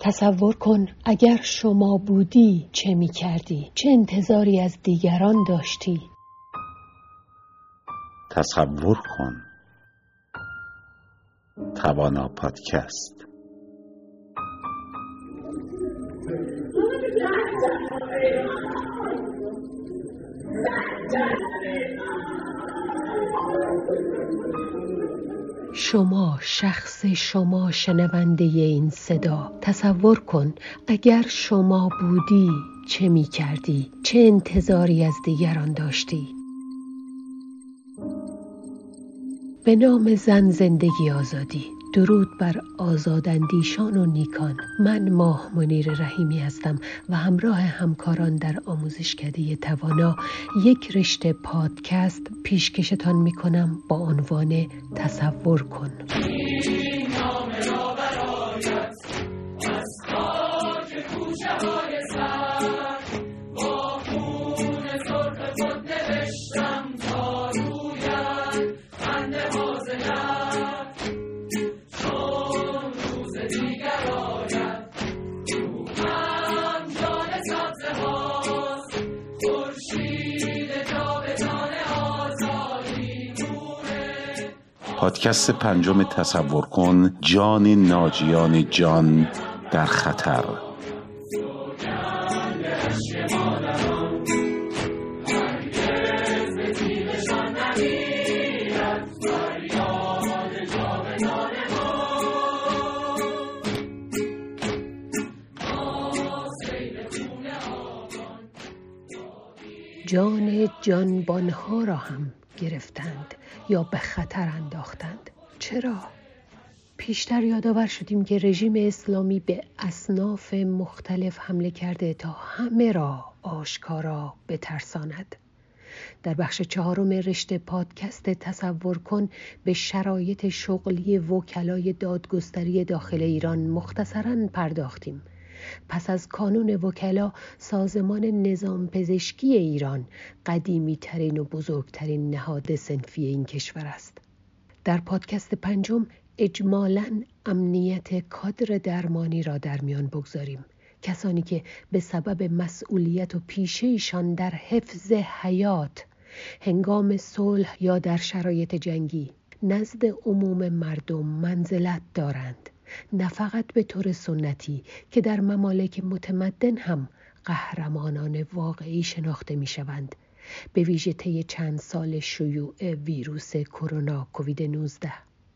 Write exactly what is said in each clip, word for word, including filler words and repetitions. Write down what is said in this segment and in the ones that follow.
تصور کن اگر شما بودی چه می کردی؟ چه انتظاری از دیگران داشتی؟ تصور کن. توانا پادکست. شما، شخص شما شنونده این صدا، تصور کن اگر شما بودی چه می کردی؟ چه انتظاری از دیگران داشتی؟ به نام زن، زندگی، آزادی. درود بر آزاداندیشان و نیکان. من ماه منیر رحیمی هستم و همراه همکاران در آموزشکده توانا یک رشته پادکست پیشکشتان می کنم با عنوان تصور کن. پادکست پنجم تصور کن، جان ناجیان جان در خطر. جان جانبانها را هم گرفتند یا به خطر انداختند. چرا؟ پیشتر یادآور شدیم که رژیم اسلامی به اصناف مختلف حمله کرده تا همه را آشکارا بترساند. در بخش چهارم رشته پادکست تصور کن به شرایط شغلی وکلای دادگستری داخل ایران مختصراً پرداختیم. پس از کانون وکلا، سازمان نظام پزشکی ایران قدیمی ترین و بزرگترین نهاد صنفی این کشور است. در پادکست پنجم اجمالاً امنیت کادر درمانی را در میان بگذاریم. کسانی که به سبب مسئولیت و پیشه‌ایشان در حفظ حیات هنگام صلح یا در شرایط جنگی نزد عموم مردم منزلت دارند، نه فقط به طور سنتی که در ممالک متمدن هم قهرمانان واقعی شناخته می شوند، به ویژه طی چند سال شیوع ویروس کرونا کووید نوزده.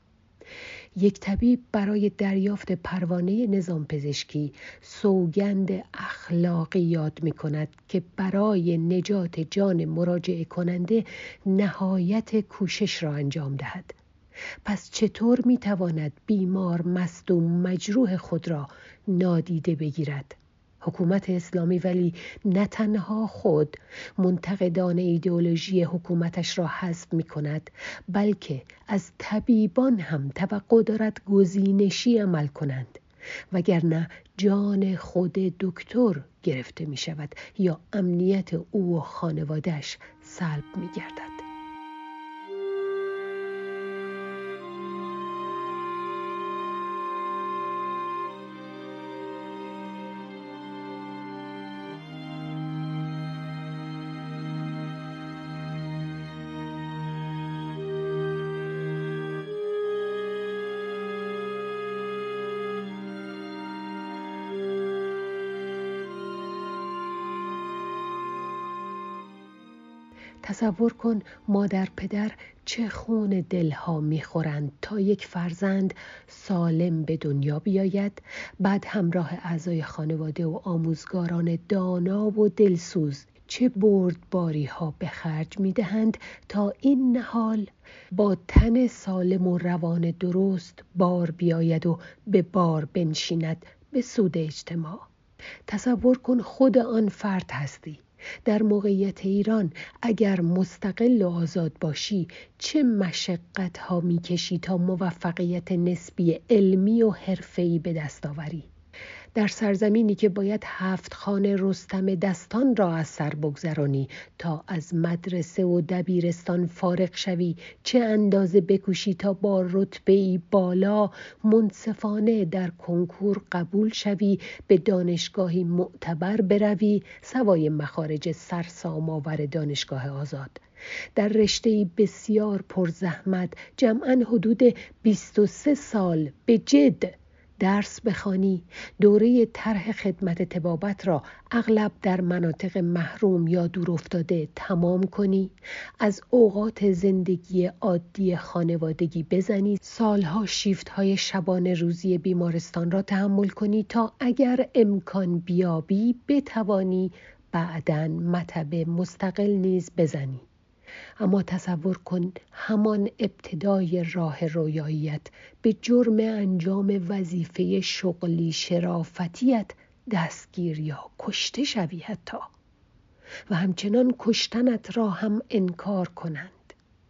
یک طبیب برای دریافت پروانه نظام پزشکی سوگند اخلاقی یاد می کند که برای نجات جان مراجعه کننده نهایت کوشش را انجام دهد. پس چطور می تواند بیمار، مصدوم، مجروح خود را نادیده بگیرد؟ حکومت اسلامی ولی نه تنها خود منتقدان ایدئولوژی حکومتش را حذف می کند، بلکه از طبیبان هم توقع دارد گزینشی عمل کنند، وگرنه جان خود دکتر گرفته می شود یا امنیت او و خانواده‌اش سلب می گردد. تصور کن مادر پدر چه خون دلها میخورند تا یک فرزند سالم به دنیا بیاید، بعد همراه اعضای خانواده و آموزگاران دانا و دلسوز چه بردباری ها به خرج میدهند تا این نهال با تن سالم و روان درست بار بیاید و به بار بنشیند به سود اجتماع. تصور کن خود آن فرد هستی. در موقعیت ایران اگر مستقل و آزاد باشی چه مشقت ها می کشی تا موفقیت نسبی علمی و حرفه‌ای به دست آوری؟ در سرزمینی که باید هفت خانه رستم دستان را از سر بگذرانی تا از مدرسه و دبیرستان فارغ شوی، چه اندازه بکوشی تا با رتبه‌ای بالا منصفانه در کنکور قبول شوی، به دانشگاهی معتبر بروی سوای مخارج سرسام آور دانشگاه آزاد. در رشته‌ای بسیار پرزحمت، جمعاً حدود بیست و سه سال به جد درس بخوانی، دوره طرح خدمت طبابت را اغلب در مناطق محروم یا دور افتاده تمام کنی، از اوقات زندگی عادی خانوادگی بزنی، سالها شیفت‌های شبانه روزی بیمارستان را تحمل کنی تا اگر امکان بیابی بتوانی بعداً مطب مستقل نیز بزنی. اما تصور کن همان ابتدای راه رویاییت به جرم انجام وظیفه شغلی شرافتیت دستگیر یا کشته شوی حتی، و همچنان کشتنت را هم انکار کنند.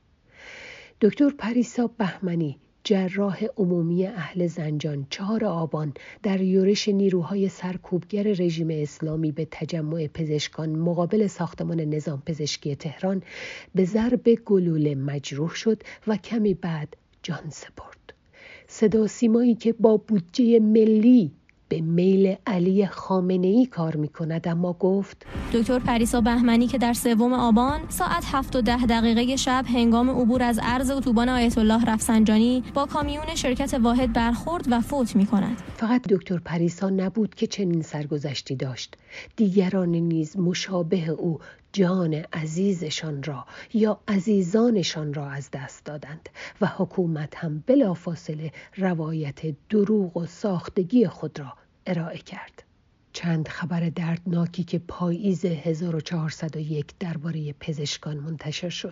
دکتر پریسا بهمنی، جراح عمومی اهل زنجان، چهار آبان در یورش نیروهای سرکوبگر رژیم اسلامی به تجمع پزشکان مقابل ساختمان نظام پزشکی تهران به ضرب گلوله مجروح شد و کمی بعد جان سپرد. صدا سیمایی که با بودجه ملی به میل علی خامنه‌ای کار می‌کند اما گفت دکتر پریسا بهمنی که در سوم آبان ساعت هفت و ده دقیقه شب هنگام عبور از عرض اتوبان آیت الله رفسنجانی با کامیون شرکت واحد برخورد و فوت می‌کند. فقط دکتر پریسا نبود که چنین سرگذشتی داشت. دیگران نیز مشابه او جان عزیزشان را یا عزیزانشان را از دست دادند و حکومت هم بلافاصله روایت دروغ و ساختگی خود را ارائه کرد. چند خبر دردناکی که پاییز هزار و چهارصد و یک درباره پزشکان منتشر شد.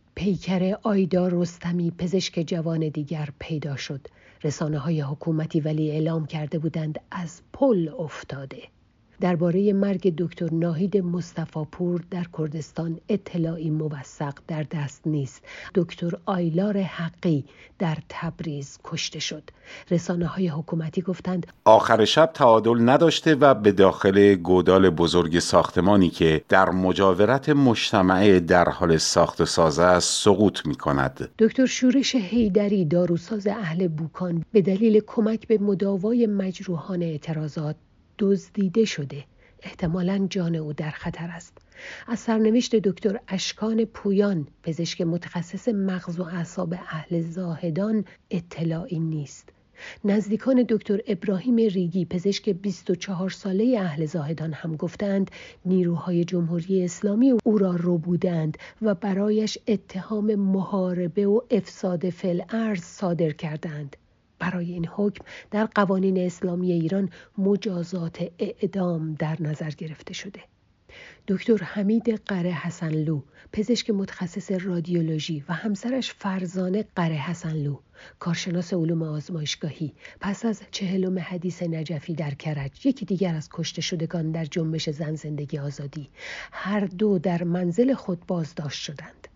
پیکر آیدا رستمی، پزشک جوان دیگر پیدا شد. رسانه‌های حکومتی ولی اعلام کرده بودند از پل افتاده. درباره مرگ دکتر ناهید مصطفی‌پور در کردستان اطلاعی موثق در دست نیست. دکتر آیلار حقی در تبریز کشته شد. رسانه‌های حکومتی گفتند آخر شب تعادل نداشته و به داخل گودال بزرگ ساختمانی که در مجاورت مجتمع در حال ساخت و ساز است سقوط می‌کند. دکتر شورش حیدری، داروساز اهل بوکان، به دلیل کمک به مداوای مجروحان اعتراضات دزدیده شده. احتمالاً جان او در خطر است. از سرنوشت دکتر اشکان پویان، پزشک متخصص مغز و اعصاب اهل زاهدان اطلاعی نیست. نزدیکان دکتر ابراهیم ریگی، پزشک بیست و چهار ساله اهل زاهدان هم گفتند نیروهای جمهوری اسلامی او را ربودند و برایش اتهام محاربه و افساد فی الارض صادر کردند. برای این حکم در قوانین اسلامی ایران مجازات اعدام در نظر گرفته شده. دکتر حمید قره حسنلو، پزشک متخصص رادیولوژی و همسرش فرزانه قره حسنلو، کارشناس علوم آزمایشگاهی، پس از چهلم حدیث نجفی در کرج، یکی دیگر از کشته شدگان در جنبش زن زندگی آزادی، هر دو در منزل خود بازداشت شدند.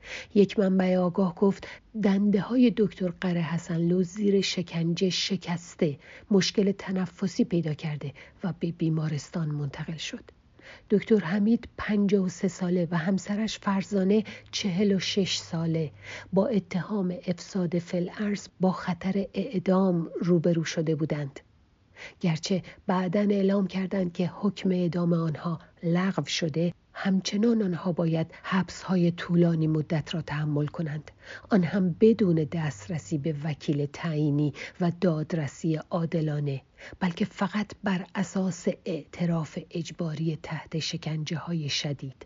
یک منبع آگاه گفت دنده های دکتر قره حسنلو زیر شکنجه شکسته، مشکل تنفسی پیدا کرده و به بیمارستان منتقل شد. دکتر حمید پنجاه و سه ساله و همسرش فرزانه چهل و شش ساله با اتهام افساد فی الارض با خطر اعدام روبرو شده بودند. گرچه بعداً اعلام کردند که حکم اعدام آنها لغو شده، همچنان آنها باید حبس‌های طولانی مدت را تحمل کنند، آن هم بدون دسترسی به وکیل تعیینی و دادرسی عادلانه، بلکه فقط بر اساس اعتراف اجباری تحت شکنجه‌های شدید.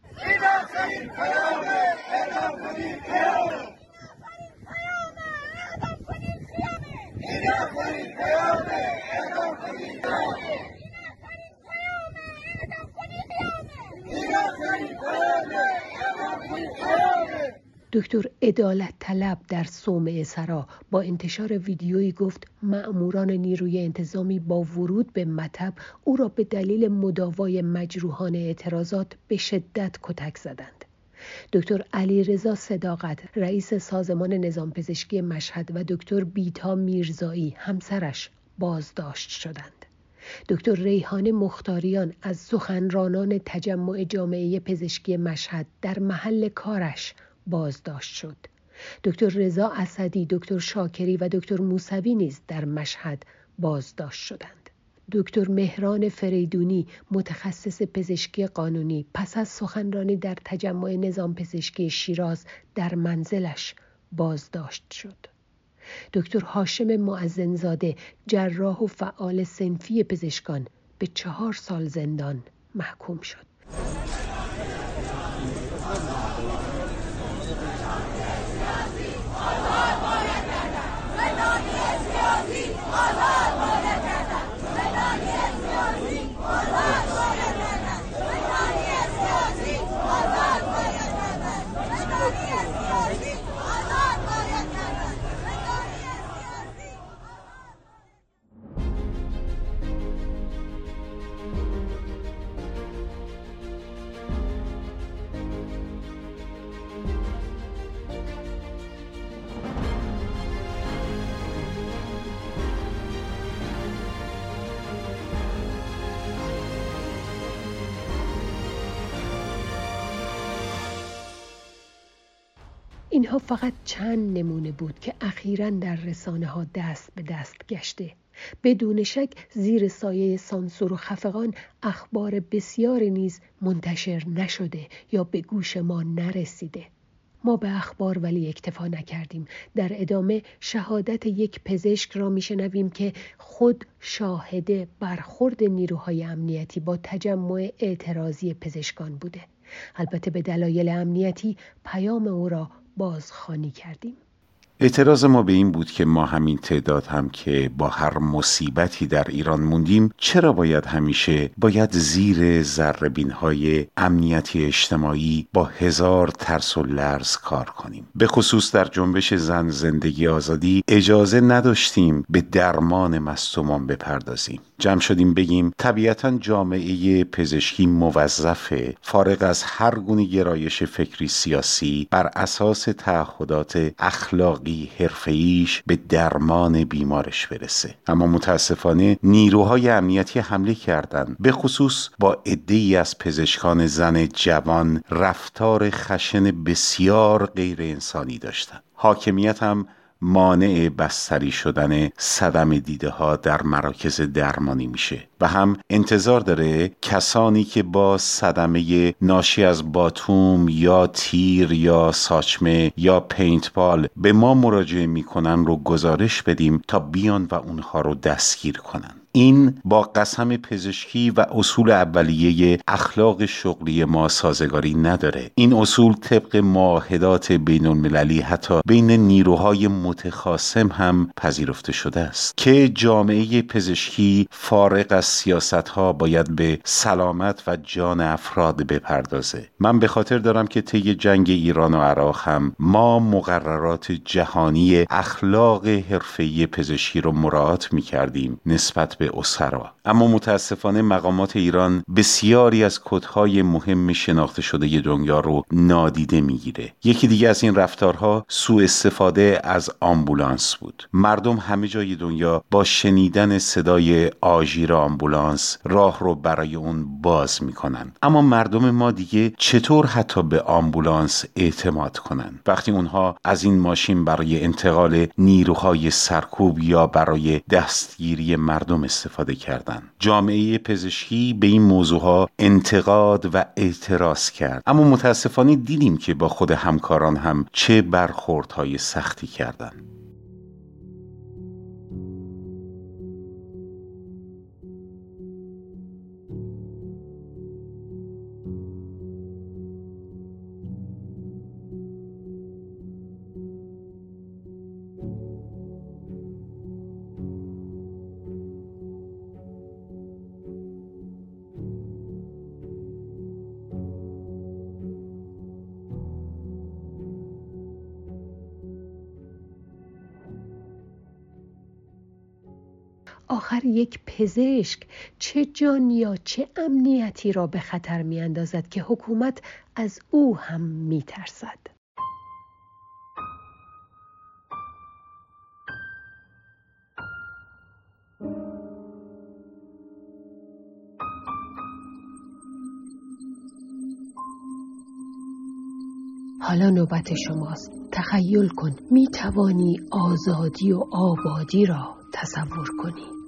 دکتر عدالت طلب در صومعه سرا با انتشار ویدیویی گفت مأموران نیروی انتظامی با ورود به مطب او را به دلیل مداوای مجروحان اعتراضات به شدت کتک زدند. دکتر علیرضا صداقت، رئیس سازمان نظام پزشکی مشهد و دکتر بیتا میرزایی، همسرش بازداشت شدند. دکتر ریحان مختاریان از سخنرانان تجمع جامعه پزشکی مشهد در محل کارش بازداشت شد. دکتر رضا اسدی، دکتر شاکری و دکتر موسوی نیز در مشهد بازداشت شدند. دکتر مهران فریدونی، متخصص پزشکی قانونی، پس از سخنرانی در تجمع نظام پزشکی شیراز در منزلش بازداشت شد. دکتر هاشم معزنزاده، جراح و فعال صنفی پزشکان، به چهار سال زندان محکوم شد. اینها فقط چند نمونه بود که اخیراً در رسانه ها دست به دست گشته. بدون شک زیر سایه سانسور و خفقان اخبار بسیاری نیز منتشر نشده یا به گوش ما نرسیده. ما به اخبار ولی اکتفا نکردیم. در ادامه شهادت یک پزشک را میشنویم که خود شاهد برخورد نیروهای امنیتی با تجمع اعتراضی پزشکان بوده. البته به دلایل امنیتی پیام او را بازخوانی کردیم. اعتراض ما به این بود که ما همین تعداد هم که با هر مصیبتی در ایران موندیم، چرا باید همیشه باید زیر ذره‌بین‌های امنیتی اجتماعی با هزار ترس و لرز کار کنیم؟ به خصوص در جنبش زن زندگی آزادی اجازه نداشتیم به درمان مصدومان بپردازیم. جمع شدیم بگیم طبیعتاً جامعه پزشکی موظفه فارغ از هر گونه گرایش فکری سیاسی بر اساس تعهدات اخلاقی حرفه‌ایش به درمان بیمارش برسه. اما متاسفانه نیروهای امنیتی حمله کردند، به خصوص با عده‌ای از پزشکان زن جوان رفتار خشن بسیار غیر انسانی داشتند. حاکمیت هم مانع بستری شدن صدمه دیده ها در مراکز درمانی میشه و هم انتظار داره کسانی که با صدمه ناشی از باتوم یا تیر یا ساچمه یا پینتبال به ما مراجعه میکنن رو گزارش بدیم تا بیان و اونها رو دستگیر کنن. این با قسم پزشکی و اصول اولیه اخلاق شغلی ما سازگاری نداره. این اصول طبق معاهدات بین المللی حتی بین نیروهای متخاصم هم پذیرفته شده است که جامعه پزشکی فارغ از سیاست‌ها باید به سلامت و جان افراد بپردازه. من به خاطر دارم که طی جنگ ایران و عراق هم ما مقررات جهانی اخلاق حرفه‌ای پزشکی رو مراعات می‌کردیم نسبت به اسرا، اما متاسفانه مقامات ایران بسیاری از کدهای مهم شناخته شده دنیا رو نادیده میگیره. یکی دیگه از این رفتارها سوء استفاده از آمبولانس بود. مردم همه جای دنیا با شنیدن صدای آژیر آمبولانس راه رو برای اون باز میکنن، اما مردم ما دیگه چطور حتی به آمبولانس اعتماد کنن وقتی اونها از این ماشین برای انتقال نیروهای سرکوب یا برای دستگیری مردم استفاده کردن؟ جامعه پزشکی به این موضوعها انتقاد و اعتراض کرد، اما متاسفانه دیدیم که با خود همکاران هم چه برخوردهای سختی کردن. آخر یک پزشک چه جان یا چه امنیتی را به خطر می اندازد که حکومت از او هم می ترسد؟ حالا نوبت شماست. تخیل کن می توانی آزادی و آبادی را تصور کنی.